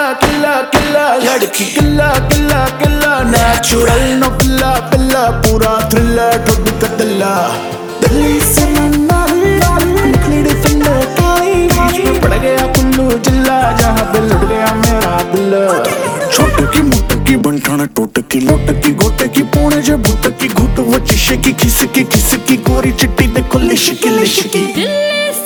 किल्ला किल्ला लड़की किल्ला किल्ला किल्ला नेचुरल नो पिल्ला पिल्ला पूरा थ्रिलर ठुड कतला दिल्ली से निकली डिफेंडर काली बीच में पड़ गया कुल्लू जिला जहाँ पे लड़ गया मेरा दिल छोटे की मोटे की बनठाना टोटे की लोटे की गोटे की पूणे जो भूत की घुट वो चिशे की खिस की गोरी चिट्टी देखो लिश की दिल्ली